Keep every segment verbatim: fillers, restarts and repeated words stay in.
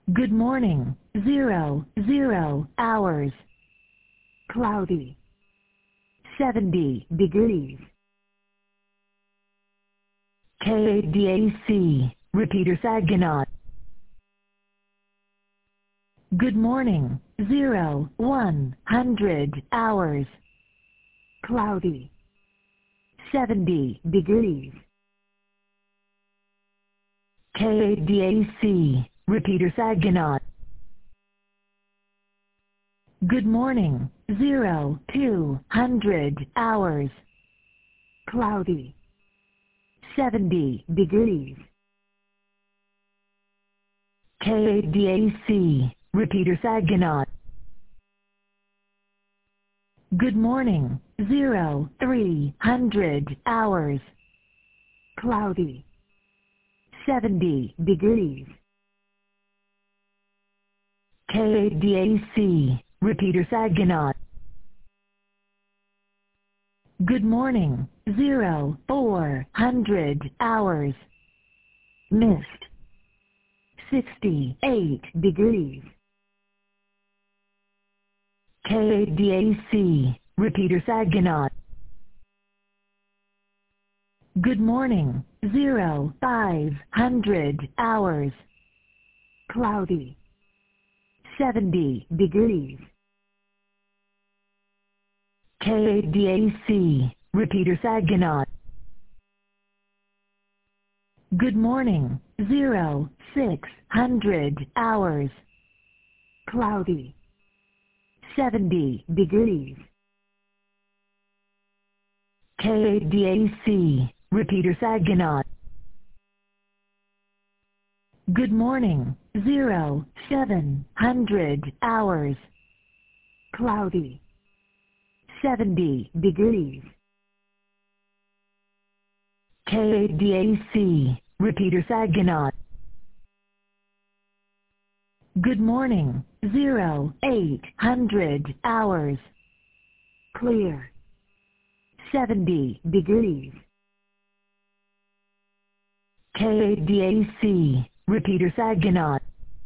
Good morning, zero, zero, hours. Cloudy. seventy degrees. K A D A C, Repeater Saginaw. Good morning, zero, one hundred, hours. Cloudy. seventy degrees. K A D A C, Repeater Saginaw. Good morning, zero, two hundred, hours. Cloudy. seventy degrees. K A D A C, Repeater Saginaw. Good morning, zero, three hundred, hours. Cloudy. seventy degrees. K A D A C, Repeater Saginaw. Good morning, zero, four hundred, hours. Mist. sixty-eight degrees. K A D A C, Repeater Saginaw. Good morning, zero, five hundred, hours. Cloudy. seventy degrees. K A D A C, Repeater Saginaw. Good morning, zero, six hundred, hours. Cloudy. seventy degrees. K A D A C, Repeater Saginaw. Good morning, zero, seven hundred, hours. Cloudy. seventy degrees. K A D A C, Repeater Saginaw. Good morning, zero, eight hundred, hours. Clear. seventy degrees. K A D A C, Repeater Saginaw.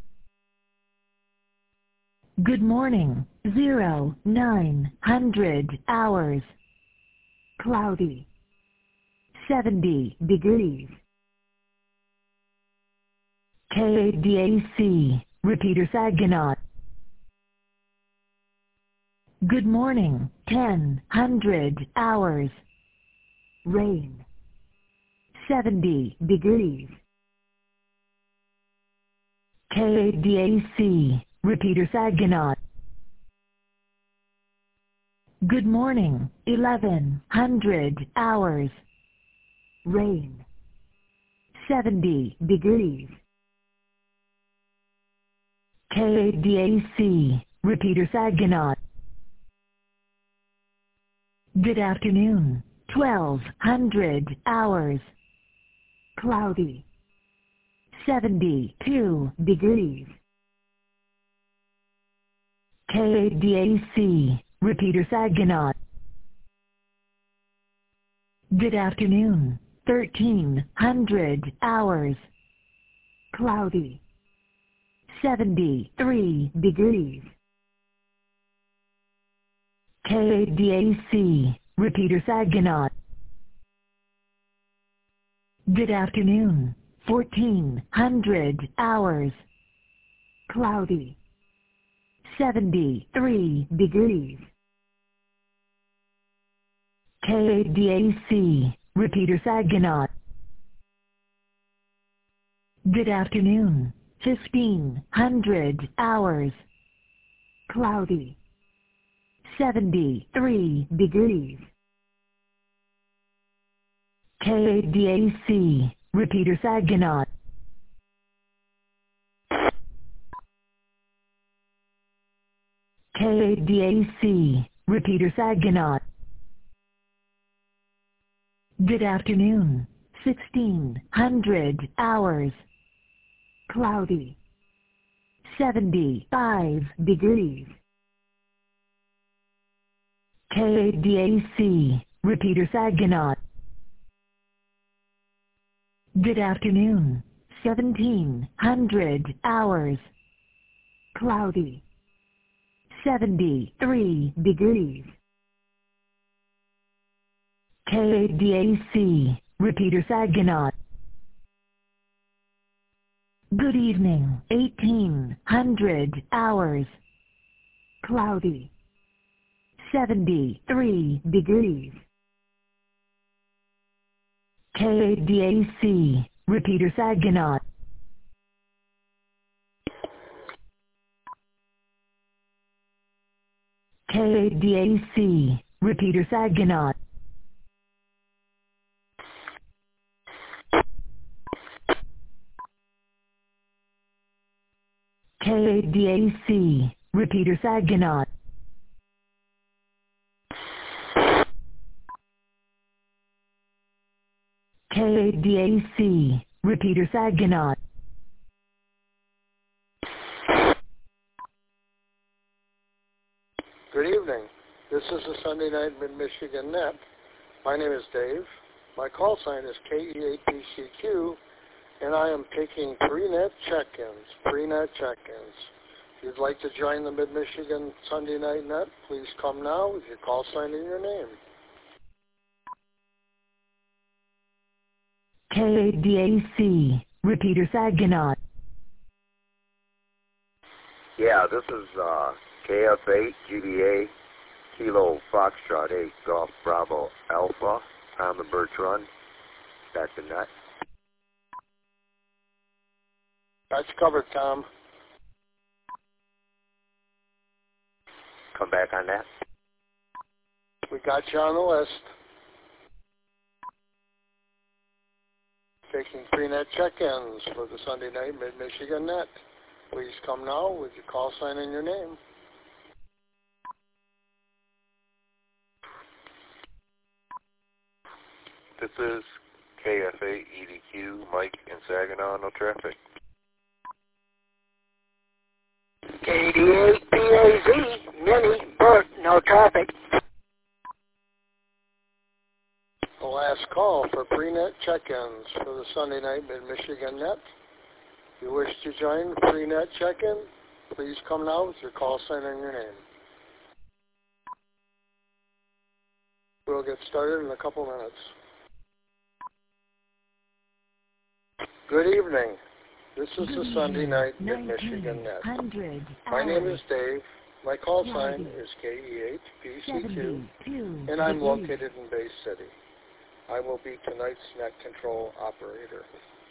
Good morning, zero, nine hundred, hours. Cloudy. seventy degrees. K A D A C, Repeater Saginaw. Good morning, ten hundred, hours. Rain. seventy degrees. K A D A C, Repeater Saginaw. Good morning, eleven hundred, hours. Rain. seventy degrees. K A D A C, Repeater Saginaw. Good afternoon, twelve hundred, hours. Cloudy. seventy-two degrees. K A D A C, Repeater Saginaw. Good afternoon, thirteen hundred, hours. Cloudy. seventy-three degrees. K A D A C, Repeater Saginaw. Good afternoon, fourteen hundred, hours. Cloudy. seventy-three degrees. K A D A C, Repeater Saginaw. Good afternoon, fifteen hundred, hours. Cloudy. seventy-three degrees. K A D A C, Repeater Saginaw. K A D A C, Repeater Saginaw. Good afternoon, sixteen hundred, hours. Cloudy. seventy-five degrees. K A D A C, Repeater Saginaw. Good afternoon, seventeen hundred, hours. Cloudy. seventy-three degrees. K A D A C, Repeater Saginaw. Good evening, eighteen hundred hours. Cloudy. seventy-three degrees. K A D A C, Repeater Saginaw. K A D A C, Repeater Saginaw. K A D A C, Repeater Saginaw. K A D A C, Repeater Saginaw. Good evening. This is the Sunday Night Mid-Michigan Net. My name is Dave. My call sign is K E eight B C Q, and I am taking pre-net check-ins, pre-net check-ins. If you'd like to join the Mid-Michigan Sunday Night Net, please come now with your call sign and your name. K A D A C, Repeater Saginaw. Yeah, this is uh, K F eight G B A Kilo Foxtrot eight Golf Bravo Alpha, Tom and Birch Run. That's the net. That's covered, Tom. Come back on that. We got you on the list. Taking pre-net check-ins for the Sunday Night Mid-Michigan Net. Please come now with your call sign and your name. This is K F eight E D Q, Mike in Saginaw, no traffic. K D eight B A Z, Minnie, Bert, no traffic. The last call for pre-net check-ins for the Sunday Night Mid-Michigan Net. If you wish to join the pre-net check-in, please come now with your call sign and your name. We'll get started in a couple minutes. Good evening. This is the Sunday Night Mid-Michigan Net. My name is Dave. My call sign is K E eight B C Q, and I'm located in Bay City. I will be tonight's net control operator.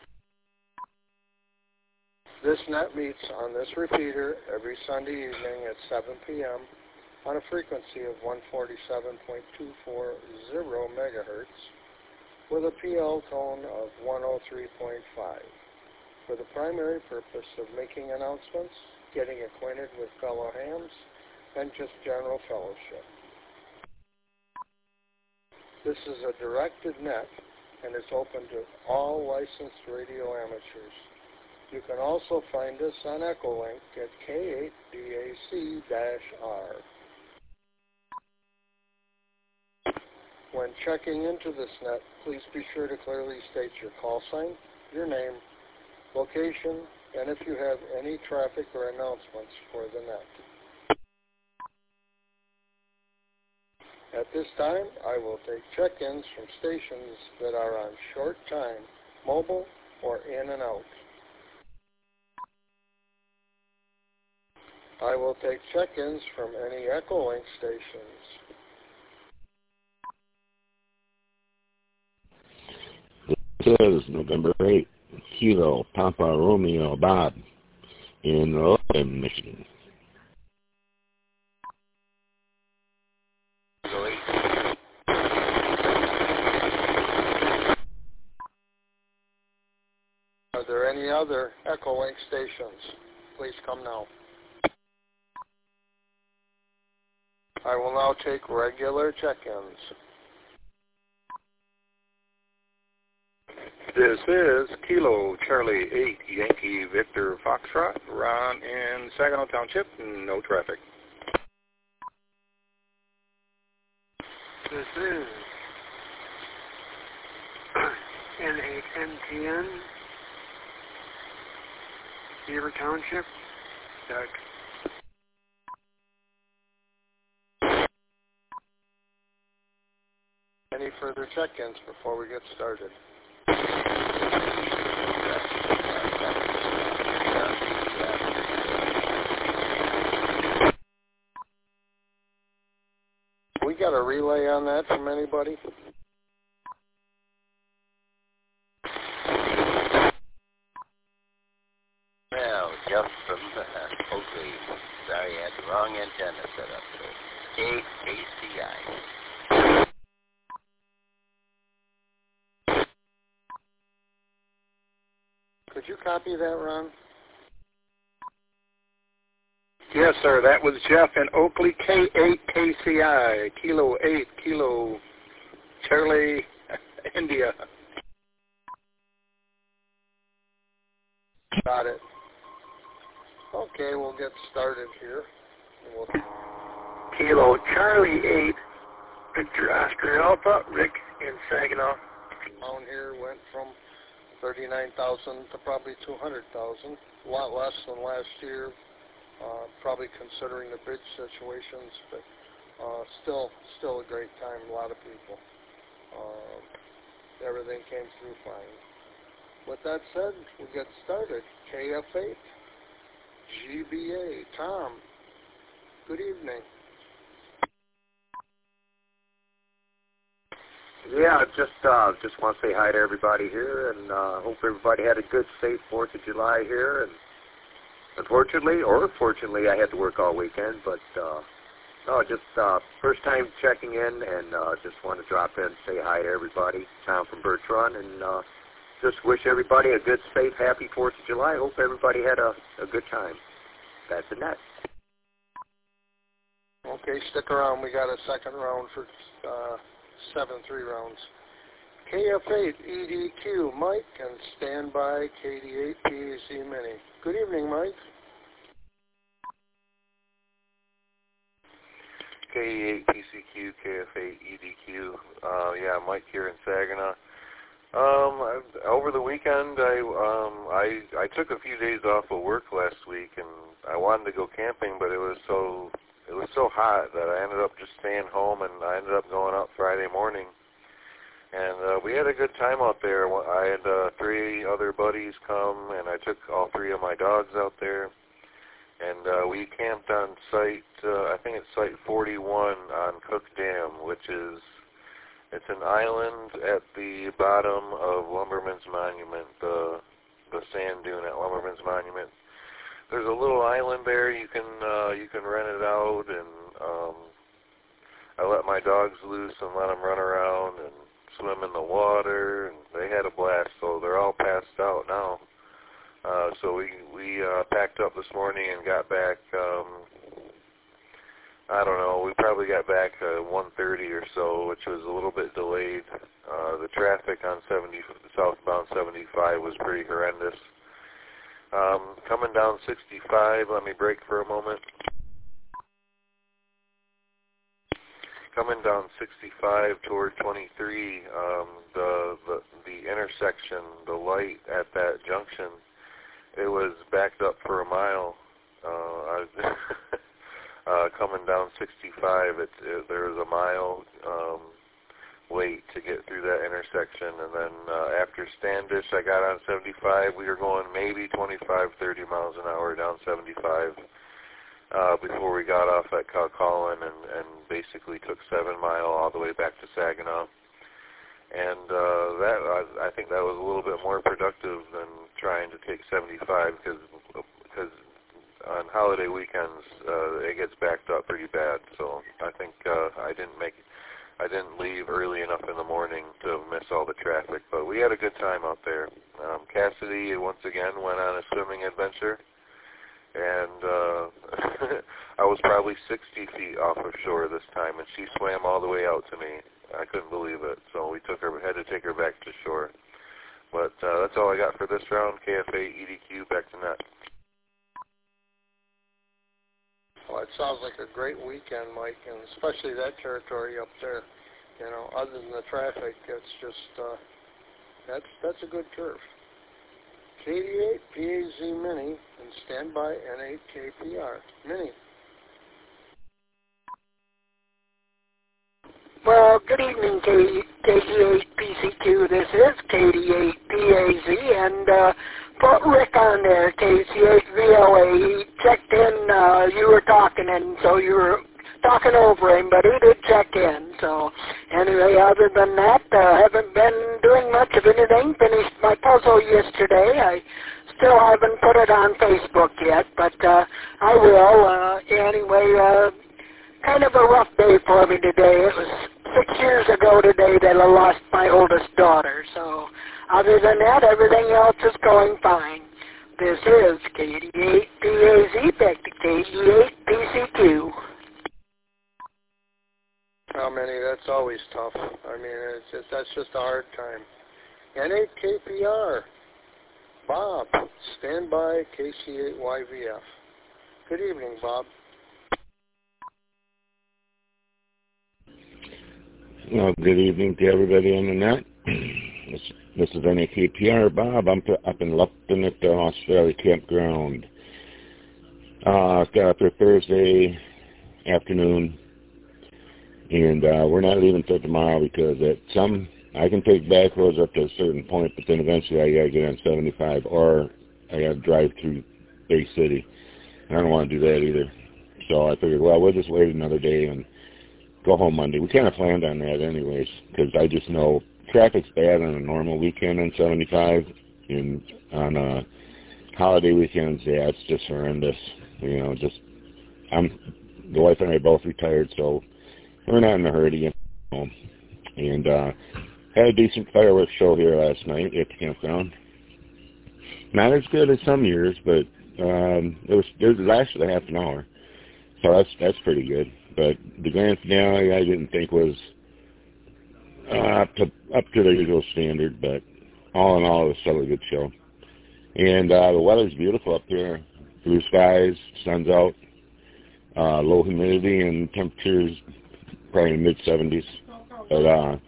This net meets on this repeater every Sunday evening at seven p m on a frequency of one forty-seven point two four zero megahertz with a P L tone of one oh three point five for the primary purpose of making announcements, getting acquainted with fellow hams, and just general fellowship. This is a directed net and is open to all licensed radio amateurs. You can also find us on Echolink at K eight D A C R. When checking into this net, please be sure to clearly state your call sign, your name, location, and if you have any traffic or announcements for the net. At this time, I will take check-ins from stations that are on short time, mobile, or in and out. I will take check-ins from any Echolink stations. This is November eighth, Kilo Papa Romeo Bob in Logan, Michigan. Are there any other Echolink stations? Please come now. I will now take regular check-ins. This is Kilo Charlie eight Yankee Victor Foxtrot, Ron in Saginaw Township, no traffic. This is N eight M T N, Beaver Township, Doug. Any further check-ins before we get started? We got a relay on that from anybody? Well, just from uh, Oakley. Sorry, I had the wrong antenna set up there. K A C I. Could you copy that, Ron? Yes, sir. That was Jeff in Oakley, K eight K C I, Kilo eight, Kilo Charlie, India. Got it. Okay, we'll get started here. We'll Kilo Charlie eight, Victor Oscar Alpha, Rick in Saginaw. down here went from thirty-nine thousand to probably two hundred thousand, a lot less than last year, uh, probably considering the bridge situations, but uh, still still a great time, a lot of people. Uh, everything came through fine. With that said, we'll get started. K F eight, G B A, Tom, good evening. Yeah, just uh, just want to say hi to everybody here, and uh, hope everybody had a good, safe fourth of July here. And unfortunately, or fortunately, I had to work all weekend, but uh, no, just uh, first time checking in, and uh, just want to drop in and say hi to everybody. Tom from Birch Run, and uh, just wish everybody a good, safe, happy fourth of July. Hope everybody had a, a good time. That's the net. Okay, stick around. We got a second round for uh, seven three rounds. K F eight E D Q, Mike, and standby K D eight P A Z Mini. Good evening, Mike. K E eight P C Q, K F eight E D Q. Uh, yeah, Mike here in Saginaw. Um, I, over the weekend, I um, I I took a few days off of work last week, and I wanted to go camping, but it was so it was so hot that I ended up just staying home, and I ended up going out Friday morning. And uh, we had a good time out there. I had uh, three other buddies come, and I took all three of my dogs out there. And uh, we camped on site, uh, I think it's site forty-one on Cook Dam, which is, it's an island at the bottom of Lumberman's Monument, the, the sand dune at Lumberman's Monument. There's a little island there. You can uh, you can rent it out, and um, I let my dogs loose and let them run around and swim in the water, and they had a blast. So they're all passed out now. Uh, so we we uh, packed up this morning and got back. Um, I don't know. We probably got back at one thirty or so, which was a little bit delayed. Uh, the traffic on seventy southbound seventy-five was pretty horrendous. Um, coming down sixty-five, let me break for a moment. Coming down sixty-five toward twenty-three, um, the, the the intersection, the light at that junction, it was backed up for a mile. Uh, I was uh, coming down sixty-five, it, it, there was a mile um, wait to get through that intersection, and then uh, after Standish, I got on seventy-five. We were going maybe twenty-five, thirty miles an hour down seventy-five uh, before we got off at Calcollan, and, and basically took seven mile all the way back to Saginaw. And uh, that I, I think that was a little bit more productive than trying to take seventy-five, because because on holiday weekends uh, it gets backed up pretty bad. So I think uh, I didn't make I didn't leave early enough in the morning to miss all the traffic. But we had a good time out there. Um, Cassidy once again went on a swimming adventure, and uh, I was probably sixty feet off of shore this time, and she swam all the way out to me. I couldn't believe it, so we took her, had to take her back to shore. But uh, that's all I got for this round. K F eight E D Q, back to net. Well, it sounds like a great weekend, Mike, and especially that territory up there. You know, other than the traffic, it's just uh, that's that's a good curve. K D eight P A Z Mini and standby N eight K P R Mini. Well, Good evening, K D eight P C Q. This is K D eight P A Z, and uh, put Rick on there, K C eight V L A. He checked in, uh, you were talking, and so you were talking over him, but he did check in. So anyway, other than that, uh, haven't been doing much of anything. Finished my puzzle yesterday. I still haven't put it on Facebook yet, but uh, I will. Uh, anyway, uh, kind of a rough day for me today. It was six years ago today that I lost my oldest daughter. So other than that, everything else is going fine. This is K D eight P A Z, back to K D eight P C Q. How many? That's always tough. I mean, it's just, that's just a hard time. N eight K P R. Bob, stand by, K C eight Y V F. Good evening, Bob. Well, good evening to everybody on the net. This, this is N A K P R, Bob. I'm up in Lupton at the Australia campground. Uh, got up there Thursday afternoon, and uh, we're not leaving till tomorrow because at some, I can take back roads up to a certain point, but then eventually I got to get on seventy-five, or I got to drive through Bay City. And I don't want to do that either. So I figured, well, we'll just wait another day and go home Monday. We kind of planned on that anyways, because I just know traffic's bad on a normal weekend on seventy-five, and on uh, holiday weekends, yeah, it's just horrendous. You know, just, I'm, the wife and I are both retired, so we're not in a hurry to get home. And uh, had a decent fireworks show here last night at the campground. Not as good as some years, but um, it was it lasted a half an hour, so that's that's pretty good. But the grand finale, I didn't think was uh, up to up to the usual standard. But all in all, it was still a good show. And uh, the weather's beautiful up there. Blue skies, sun's out, uh, low humidity, and temperatures probably in the mid seventies. But uh,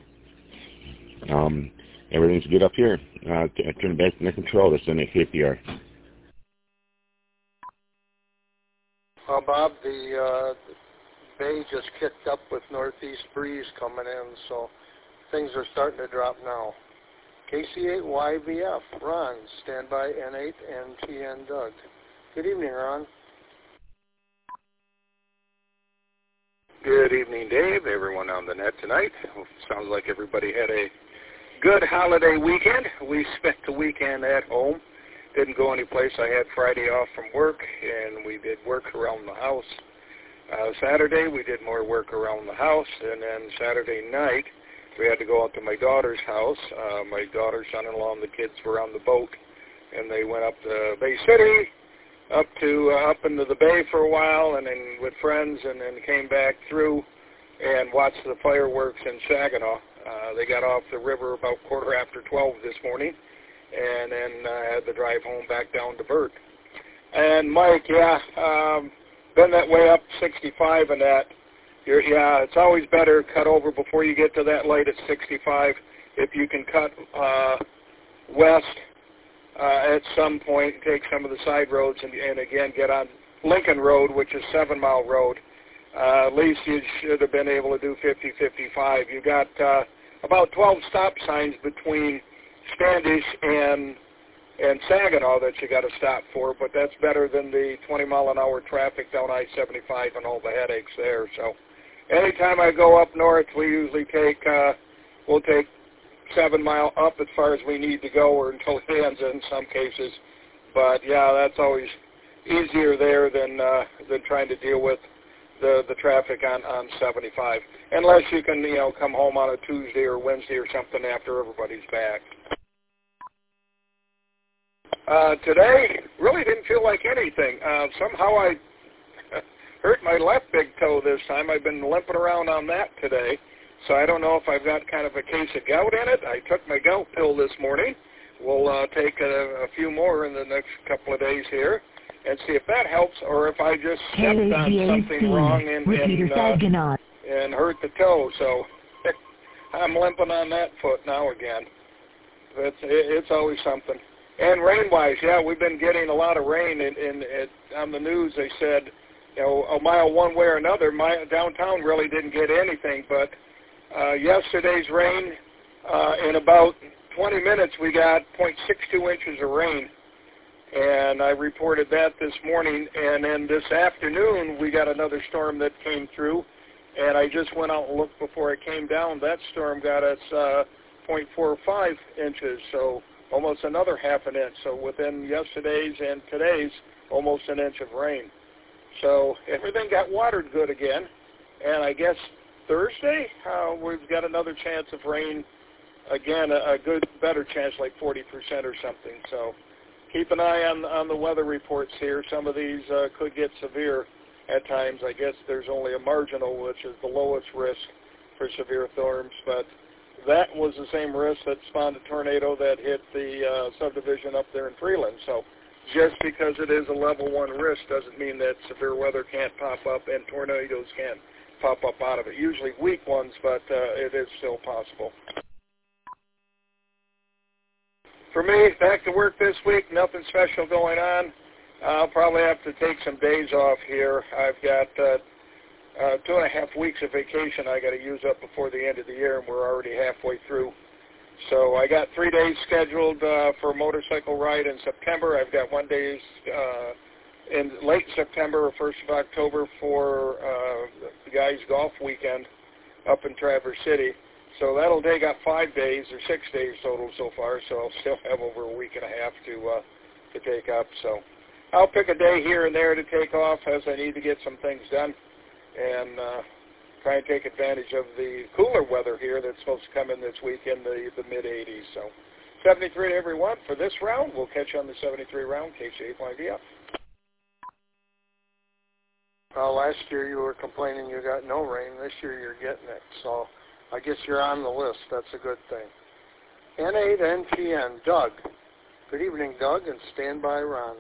um, everything's good up here. Uh, I turn it back to the control. That's N A K P R. Well, Bob, the uh, bay just kicked up with northeast breeze coming in, so things are starting to drop now. K C eight Y V F, Ron, stand by N eight and T N Doug. Good evening, Ron. Good evening, Dave, everyone on the net tonight. Sounds like everybody had a good holiday weekend. We spent the weekend at home. Didn't go anyplace. I had Friday off from work, and we did work around the house. Uh, Saturday, we did more work around the house, and then Saturday night, we had to go out to my daughter's house. Uh, my daughter, son-in-law, and the kids were on the boat, and they went up to Bay City, up to uh, up into the bay for a while, and then with friends, and then came back through and watched the fireworks in Saginaw. Uh, they got off the river about quarter after twelve this morning, and then uh, had to drive home back down to Burt. And Mike, yeah, um, been that way up sixty-five and that. You're, yeah, it's always better cut over before you get to that light at sixty-five. If you can cut uh, west uh, at some point, take some of the side roads, and, and again get on Lincoln Road, which is Seven Mile Road. Uh, at least you should have been able to do fifty, fifty-five. You got uh, about twelve stop signs between Standish and and Saginaw that you got to stop for, but that's better than the twenty mile an hour traffic down I seventy-five and all the headaches there. So anytime I go up north, we usually take, uh, we'll take seven mile up as far as we need to go, or until it ends in some cases. But yeah, that's always easier there than uh, than trying to deal with the the traffic on on seventy-five, unless you can, you know, come home on a Tuesday or Wednesday or something after everybody's back. Uh, today, really didn't feel like anything. Uh, somehow I hurt my left big toe this time. I've been limping around on that today, so I don't know if I've got kind of a case of gout in it. I took my gout pill this morning. We'll uh, take a, a few more in the next couple of days here and see if that helps, or if I just stepped on something wrong and, and, uh, and hurt the toe. So I'm limping on that foot now again. It's, it's always something. And rain-wise, yeah, we've been getting a lot of rain. And, and, and on the news, they said, you know, a mile one way or another. My downtown really didn't get anything, but Uh, yesterday's rain, uh, in about twenty minutes, we got zero point six two inches of rain. And I reported that this morning. And then this afternoon, we got another storm that came through. And I just went out and looked before it came down. That storm got us uh, zero point four five inches, so almost another half an inch. So within yesterday's and today's, almost an inch of rain. So everything got watered good again. And I guess Thursday, uh, we've got another chance of rain again, a, a good, better chance, like forty percent or something. So keep an eye on, on the weather reports here. Some of these uh, could get severe at times. I guess there's only a marginal, which is the lowest risk for severe storms, but that was the same risk that spawned a tornado that hit the uh, subdivision up there in Freeland. So just because it is a level one risk doesn't mean that severe weather can't pop up and tornadoes can't pop up out of it. Usually weak ones, but uh, it is still possible. For me, back to work this week, nothing special going on. I'll probably have to take some days off here. I've got uh, uh, two and a half weeks of vacation I got to use up before the end of the year, and we're already halfway through. So I got three days scheduled uh, for a motorcycle ride in September. I've got one day uh, in late September or first of October for uh, the guys' golf weekend up in Traverse City. So that'll take up five days or six days total so far. So I'll still have over a week and a half to uh, to take up. So I'll pick a day here and there to take off as I need to get some things done, and uh, try and take advantage of the cooler weather here that's supposed to come in this week in the, the mid eighties. So seventy-three to everyone for this round. We'll catch you on the seventy-three round, K C eight Y D F. Well, last year you were complaining you got no rain. This year you're getting it. So I guess you're on the list. That's a good thing. N eight N P N, Doug. Good evening, Doug, and stand by, Ron.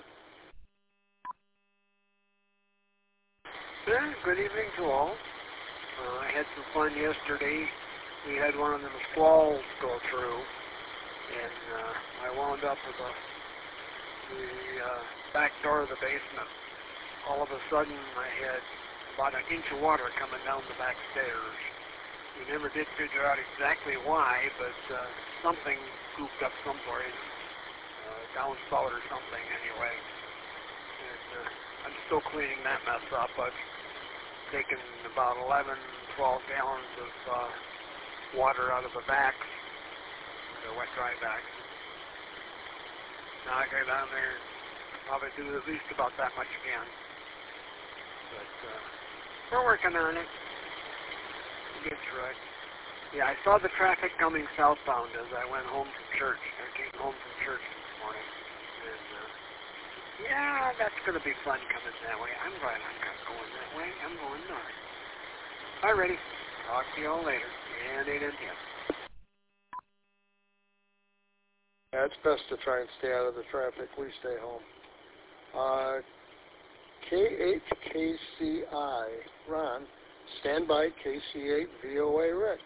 Yeah, good evening to all. Uh, I had some fun yesterday. We had one of them squalls go through, and uh, I wound up with a, the uh, back door of the basement. All of a sudden, I had about an inch of water coming down the back stairs. We never did figure out exactly why, but uh, something goofed up someplace, uh, downspout or something anyway. And uh, I'm still cleaning that mess up. I've taken about eleven, twelve gallons of uh, water out of the backs, the wet dry backs. Now I go down there and probably do at least about that much again. But uh, we're working on it. We'll get through it. Yeah, I saw the traffic coming southbound as I went home from church. I came home from church this morning. And uh, yeah, that's going to be fun coming that way. I'm glad I'm not going that way. I'm going north. Alrighty. Talk to you all later. And eight N P M. Yeah, it's best to try and stay out of the traffic. We stay home. Uh, K H K C I, Ron. Stand by, K C eight V O A Rick.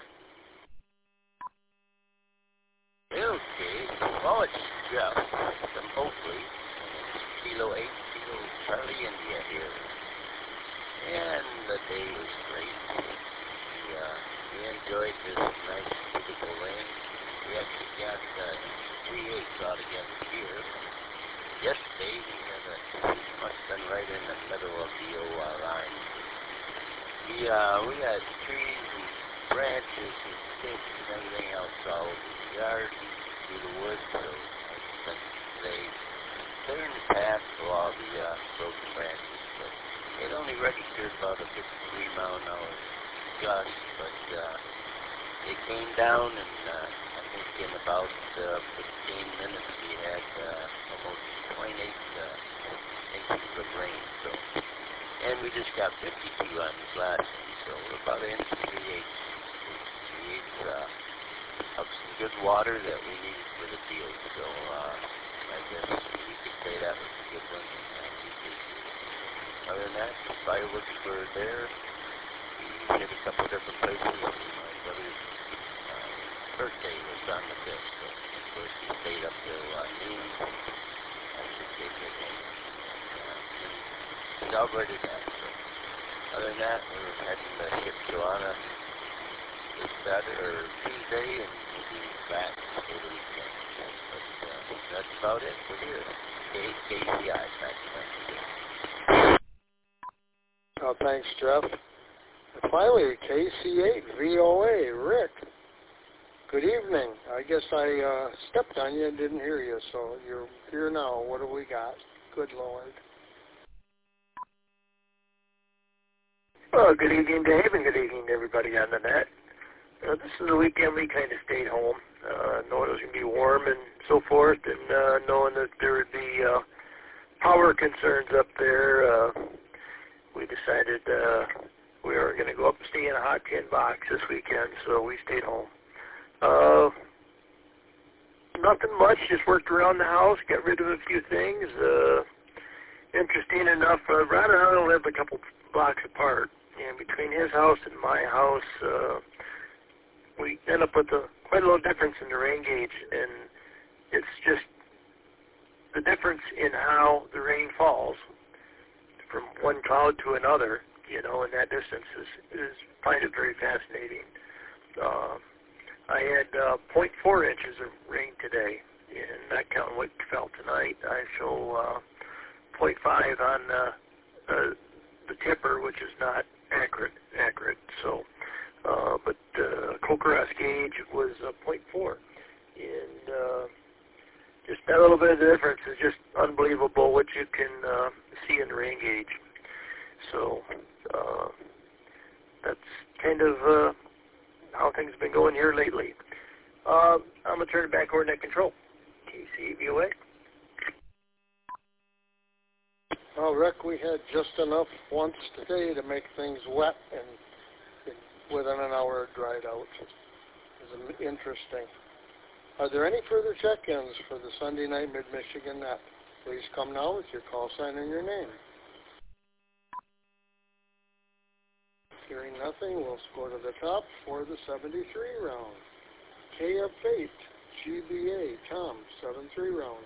Okay. Well, it's Jeff from Oakley. Kilo eight, Kilo Charlie India here. And the day was great. We, uh, we enjoyed this nice, beautiful rain. We actually got uh, three eighths out again here. Yesterday, we had a, must have been right in the middle of the O R line. We, uh, we had trees and branches and sticks and everything else all over the yard, through the woods, so I spent today clearing the path for all the uh, broken branches. But it only registered about a fifty-three mile an hour gust, but uh, it came down, and uh, I think in about uh, fifteen minutes we had uh, almost twenty-eight uh, inches of rain. So, and we just got fifty-two on this last one, so we're about an inch and three eighths. Three eighths uh, of some good water that we needed for the field. So uh, I guess we could say that was a good one. Other than that, the fireworks were there. We hit a couple different places. My brother's uh, birthday was on the fifth, so of course we stayed up till uh, noon. I should say midnight. Celebrated that. So other than that, we were heading to Shipshewana. this Saturday or Tuesday, and we'll be back for the weekend. But uh, that's about it for here. K C I, ninety-nine. Oh, thanks, Jeff. And finally, K C eight V O A, Rick. Good evening. I guess I uh, stepped on you and didn't hear you, so you're here now. What do we got? Good Lord. Well, good evening, Dave, and good evening to everybody on the net. Uh, this is the weekend we kind of stayed home, uh, knowing it was going to be warm and so forth, and uh, knowing that there would be uh, power concerns up there. Uh, we decided uh, we were going to go up and stay in a hot tin box this weekend, so we stayed home. Uh, nothing much, just worked around the house, got rid of a few things. Uh, interesting enough, uh, Rod and I live a couple blocks apart, and between his house and my house, uh, we end up with a, quite a little difference in the rain gauge, and it's just the difference in how the rain falls from one cloud to another, you know, in that distance is, is find it very fascinating. Uh, I had uh, zero point four inches of rain today, and not counting what fell tonight. I show uh, zero point five on uh, uh, the tipper, which is not accurate. Accurate. So, uh, but uh, Kokoros gauge was uh, zero point four, and uh, just that little bit of the difference is just unbelievable what you can uh, see in the rain gauge. So uh, that's kind of uh, how things have been going here lately. Uh, I'm going to turn it back over to net control. K C V O A. Well, Rick, we had just enough once today to make things wet, and, and within an hour it dried out. It was interesting. Are there any further check-ins for the Sunday night Mid-Michigan Net? Please come now with your call sign and your name. Hearing nothing, we'll go to the top for the seventy-three round. K F eight, G B A, Tom, seven three round.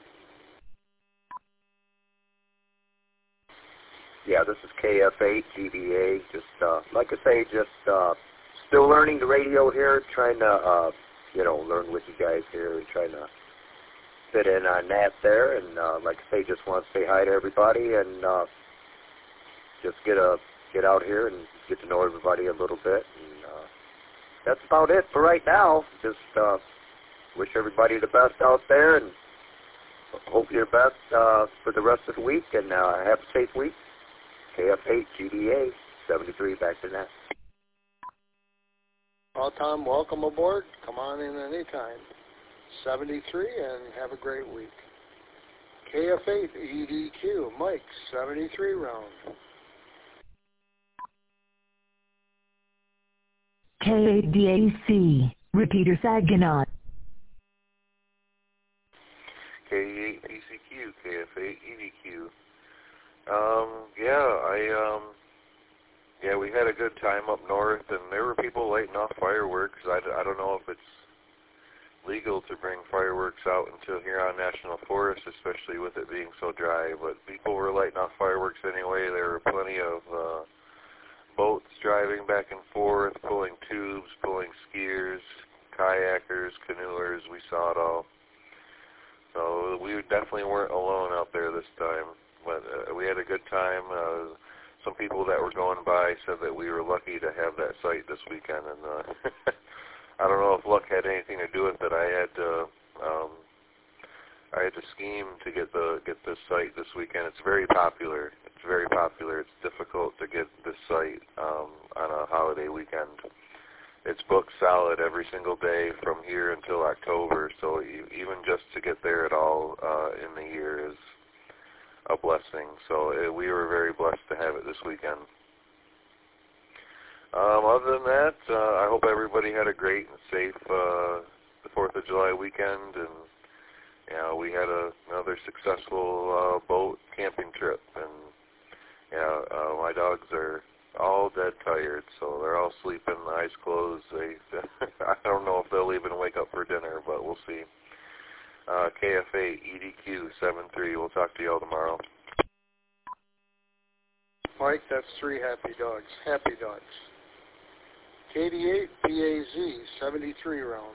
Yeah, this is K F eight, G B A. Just, uh, like I say, just uh, still learning the radio here, trying to, uh, you know, learn with you guys here and trying to fit in on that there. And uh, like I say, just want to say hi to everybody and uh, just get a get out here and get to know everybody a little bit. And uh, that's about it for right now. Just uh, wish everybody the best out there and hope you're best uh, for the rest of the week. And uh, have a safe week. K F eight, G D A, seventy-three, back to net. Well, Tom, welcome aboard. Come on in anytime. seventy-three, and have a great week. K F eight, E D Q, Mike, seventy-three round. K eight D A C, repeater Saginaw. K eight P C Q, K F eight E D Q. Um, yeah, I, um, yeah, we had a good time up north, and there were people lighting off fireworks. I, I don't know if it's legal to bring fireworks out until here on National Forest, especially with it being so dry, but people were lighting off fireworks anyway. There were plenty of uh, boats driving back and forth, pulling tubes, pulling skiers, kayakers, canoers. We saw it all. So we definitely weren't alone out there this time. But uh, we had a good time. Uh, some people that were going by said that we were lucky to have that site this weekend, and uh, I don't know if luck had anything to do with it. I had to, um, I had to scheme to get the get this site this weekend. It's very popular. It's very popular. It's difficult to get this site um, on a holiday weekend. It's booked solid every single day from here until October. So you, even just to get there at all uh, in the year is a blessing. So uh, we were very blessed to have it this weekend. Um, other than that, uh, I hope everybody had a great and safe uh, the fourth of July weekend, and you know, we had a, another successful uh, boat camping trip, and yeah, uh, my dogs are all dead tired, so they're all sleeping, eyes closed. They, I don't know if they'll even wake up for dinner, but we'll see. Uh, K F eight, E D Q, seven three. We'll talk to you all tomorrow. Mike, that's three happy dogs. Happy dogs. K D eight P A Z, seventy-three round.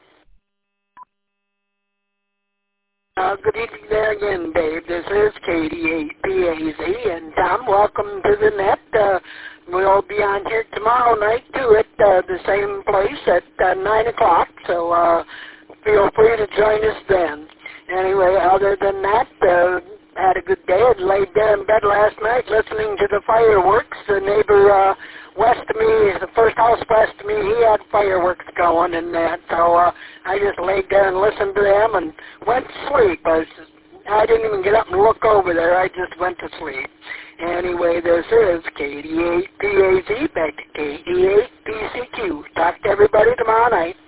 Uh, good evening there again, Dave. This is K D eight P A Z, and Tom, welcome to the net. Uh, we'll be on here tomorrow night, too, at uh, the same place at uh, nine o'clock, so uh, feel free to join us then. Anyway, other than that, uh, had a good day. I laid there in bed last night listening to the fireworks. The neighbor uh, west of me, the first house west of me, he had fireworks going and that. So uh, I just laid there and listened to them and went to sleep. I, was, I didn't even get up and look over there. I just went to sleep. Anyway, this is K D eight P A Z, back to K D eight P C Q. Talk to everybody tomorrow night.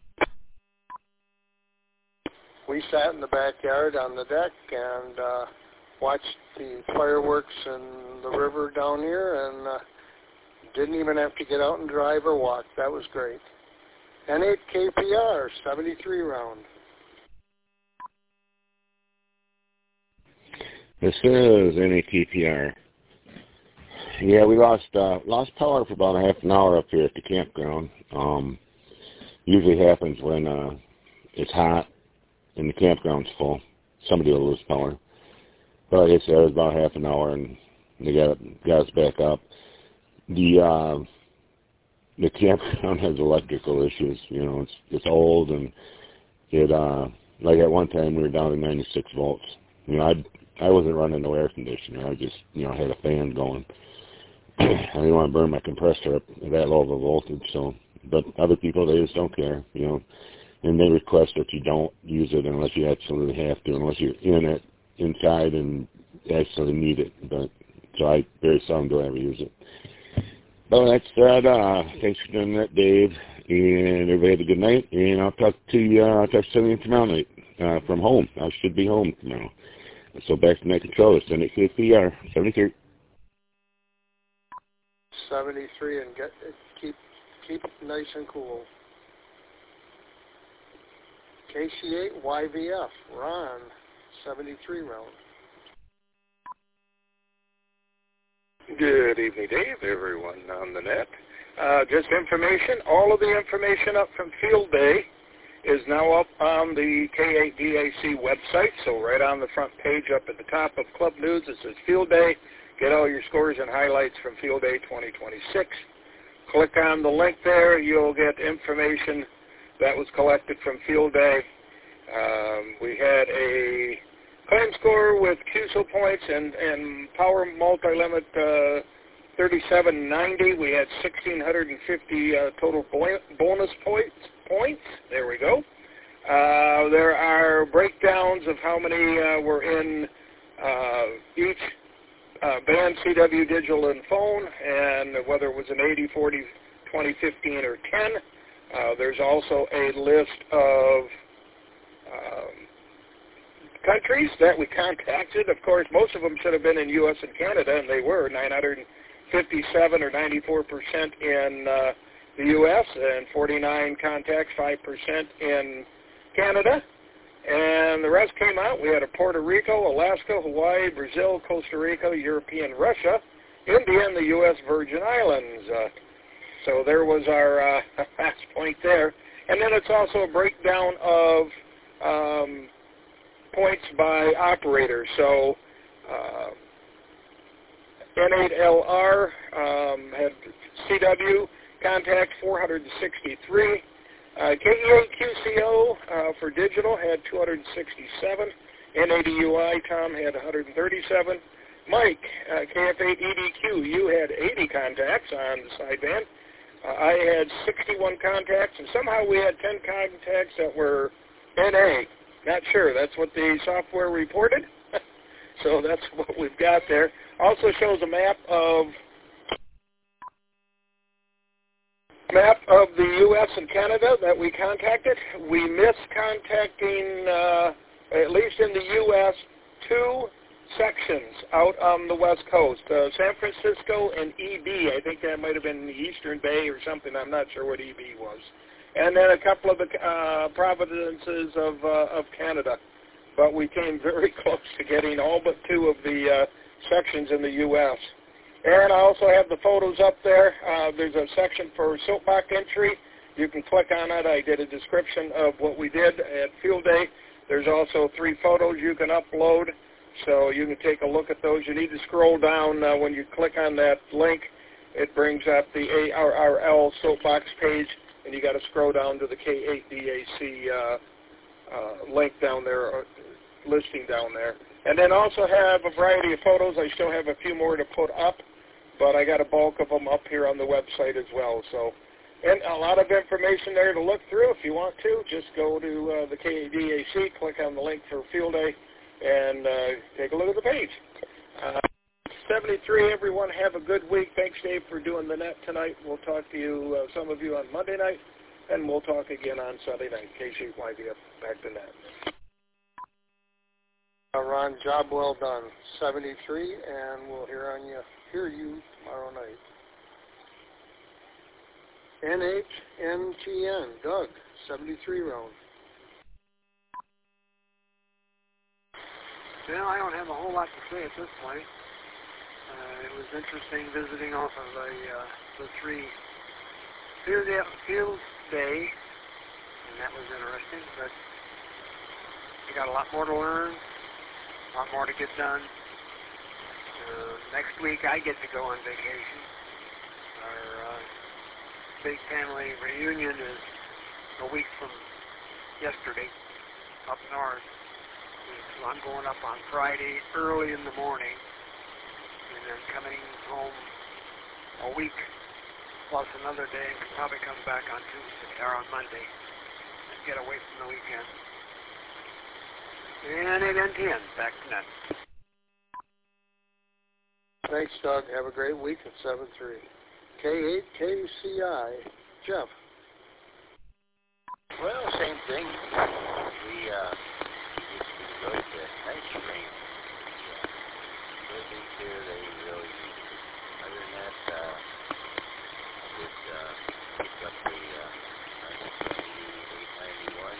We sat in the backyard on the deck and uh, watched the fireworks in the river down here, and uh, didn't even have to get out and drive or walk. That was great. N eight K P R, seventy-three round. This is N eight K P R. Yeah, we lost uh, lost power for about a half an hour up here at the campground. Um, usually happens when uh, it's hot and the campground's full. Somebody will lose power. But like I said, it was about half an hour, and they got got us back up. The uh, the campground has electrical issues. You know, it's it's old, and it uh, like at one time we were down to ninety-six volts. You know, I I wasn't running no air conditioner. I just you know had a fan going. I didn't want to burn my compressor up at that low of a voltage. So, but other people, they just don't care. You know, and they request that you don't use it unless you absolutely have to, unless you're in it inside and actually need it. But so I very seldom do I ever use it. But that said, uh, thanks for doing that, Dave, and everybody have a good night. And I'll talk to you. Uh, I'll talk to you tomorrow night uh, from home. I should be home tomorrow. So back to my controller, N eight K P R, seventy-three. seventy-three, and get keep keep it nice and cool. K C eight Y V F, Ron, seventy-three round. Good evening, Dave, everyone on the net. Uh, just information, all of the information up from Field Day is now up on the K eight D A C website, so right on the front page up at the top of Club News, it says Field Day. Get all your scores and highlights from Field Day twenty twenty-six. Click on the link there. You'll get information that was collected from Field Day. Um, we had a claim score with Q S O points and, and power multi-limit uh, thirty-seven ninety. We had one thousand six hundred fifty uh, total bonus points. Points. There we go. Uh, there are breakdowns of how many uh, were in uh, each uh, band, C W, digital, and phone, and whether it was an eighty, forty, twenty, fifteen, or ten. Uh, there's also a list of um, countries that we contacted. Of course, most of them should have been in U S and Canada, and they were nine hundred fifty-seven or ninety-four percent in uh, the U S and forty-nine contacts, five percent in Canada. And the rest came out. We had a Puerto Rico, Alaska, Hawaii, Brazil, Costa Rica, European Russia, India, and the U S Virgin Islands. Uh, so there was our uh, last point there. And then it's also a breakdown of um, points by operator. So uh, N eight L R um, had C W contacts four hundred sixty-three. Uh, K E eight Q C O uh, for digital had two hundred sixty-seven. N eighty U I, Tom, had one hundred thirty-seven. Mike, uh, K F eight E D Q, you had eighty contacts on the sideband. Uh, I had sixty-one contacts, and somehow we had ten contacts that were N A. Not sure. That's what the software reported. So that's what we've got there. Also shows a map of map of the U S and Canada that we contacted. We missed contacting, uh, at least in the U S, two sections out on the West Coast, uh, San Francisco and E B. I think that might have been the Eastern Bay or something. I'm not sure what E B was. And then a couple of the uh, provinces of, uh, of Canada. But we came very close to getting all but two of the uh, sections in the U S And I also have the photos up there. Uh, there's a section for soapbox entry. You can click on it. I did a description of what we did at Field Day. There's also three photos you can upload, so you can take a look at those. You need to scroll down uh, when you click on that link. It brings up the A R R L soapbox page, and you got to scroll down to the K eight D A C uh, uh, link down there, or listing down there. And then also have a variety of photos. I still have a few more to put up, but I got a bulk of them up here on the website as well. So, and a lot of information there to look through if you want to. Just go to uh, the K A D A C, click on the link for Field Day, and uh, take a look at the page. Uh, seventy-three, everyone, have a good week. Thanks, Dave, for doing the net tonight. We'll talk to you, uh, some of you, on Monday night, and we'll talk again on Sunday night. K C Y D F, back to net. Uh, Ron, job well done. seventy-three, and we'll hear on you, hear you tomorrow night. N H N T N, Doug, seventy-three round. Well, I don't have a whole lot to say at this point. Uh, it was interesting visiting off of the, uh, the three field day, field day, and that was interesting, but we got a lot more to learn. A lot more to get done. Uh, next week I get to go on vacation. Our uh, big family reunion is a week from yesterday up north. So I'm going up on Friday early in the morning and then coming home a week plus another day and can probably come back on Tuesday or on Monday and get away from the weekend. And it ends in. Back to net. Thanks, Doug. Have a great week at seven three. K eight K C I. Jeff. Well, same thing. We, uh, we just enjoyed the nice rain. The buildings here, they really need it. Other than that, uh, I did, uh, pick up the, uh, eight ninety-one.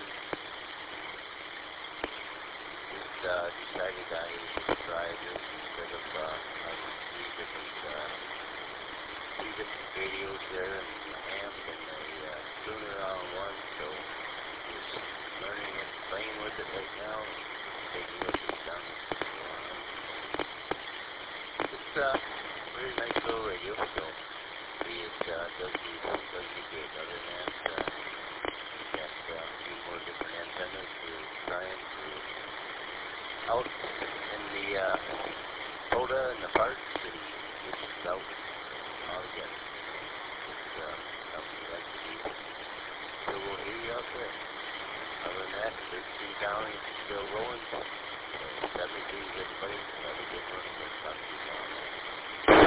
Uh, decided I would try this instead of uh, three different uh, three different radios there and the amp and a uh, tuner on one, so just learning and playing with it right now. Take a look at it done. It's a uh, really nice little radio, so see it uh, does you does you good. Other than that, uh, got uh, a few more different antennas we're trying to out in the uh, Coda and the parts and which is out all together. It's uh, something we like to do. So we'll hear you out there. Other than that, thirteen County is still rolling. So seventy-three, everybody. Have a good one. We'll talk to you tomorrow.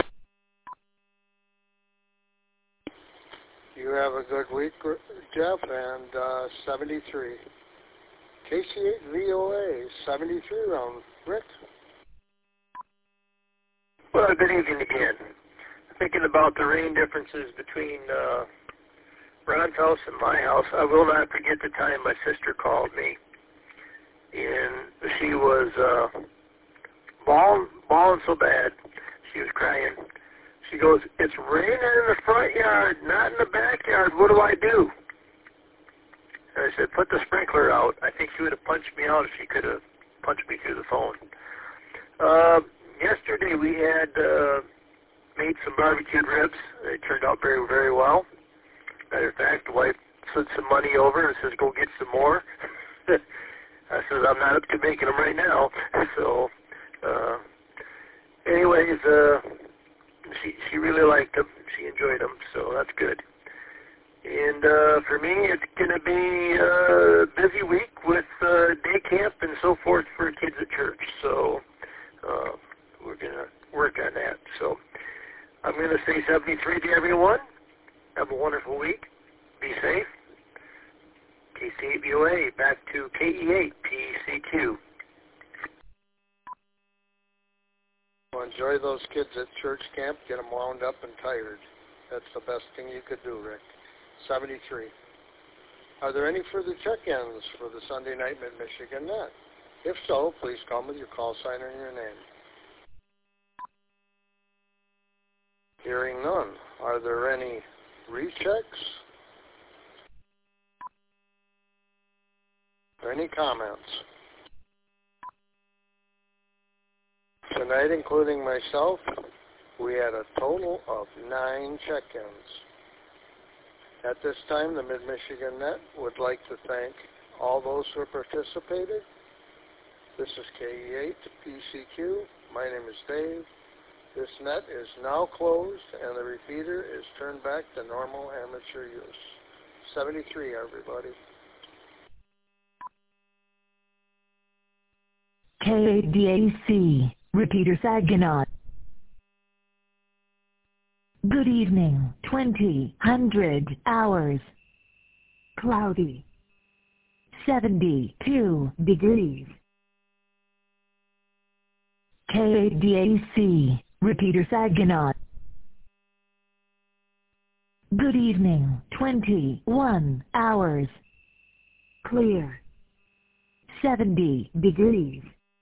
You have a good week, Jeff, and uh, seventy-three. K C eight V O A, seventy-three round. Rick? Well, good evening again. Thinking about the rain differences between uh, Ron's house and my house, I will not forget the time my sister called me. And she was uh, bawling, bawling so bad. She was crying. She goes, "It's raining in the front yard, not in the backyard. What do I do?" And I said, "Put the sprinkler out." I think she would have punched me out if she could have punched me through the phone. Uh, yesterday we had uh, made some barbecued ribs. They turned out very, very well. Matter of fact, the wife slid some money over and says, "Go get some more." I said, "I'm not up to making them right now." So, uh, anyways, uh, she she really liked them. She enjoyed them, so that's good. And uh, for me, it's going to be a busy week with uh, day camp and so forth for kids at church. So uh, we're going to work on that. So I'm going to say seventy-three to everyone. Have a wonderful week. Be safe. K C eight V O A back to K E eight P C Q. Well, enjoy those kids at church camp. Get them wound up and tired. That's the best thing you could do, Rick. seventy-three. Are there any further check-ins for the Sunday night Mid-Michigan Net? If so, please come with your call sign and your name. Hearing none. Are there any rechecks? Or any comments? Tonight, including myself, we had a total of nine check-ins. At this time, the Mid-Michigan Net would like to thank all those who have participated. This is K E eight P C Q. My name is Dave. This net is now closed, and the repeater is turned back to normal amateur use. seventy-three, everybody. K A D A C, repeater Saginaw. Good evening, twenty hundred hours. Cloudy. seventy-two degrees. K A D A C, repeater Saginaw. Good evening, twenty-one hours. Clear. seventy degrees.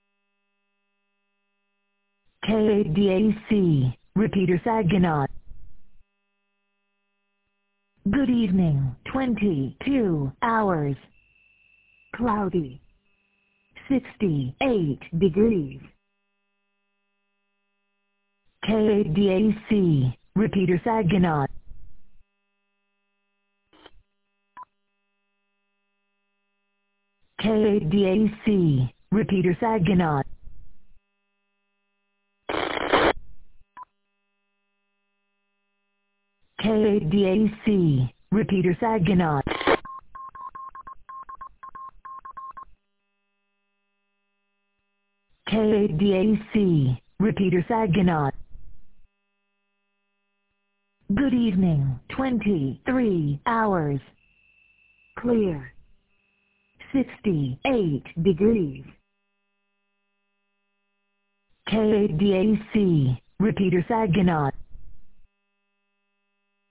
K A D A C, repeater Saginaw. Good evening, twenty-two hours. Cloudy. sixty-eight degrees. K A D A C, repeater Saginaw. K A D A C, repeater Saginaw. K A D A C, repeater Saginaw. K A D A C, repeater Saginaw. Good evening, twenty-three hours. Clear. sixty-eight degrees. K A D A C, repeater Saginaw.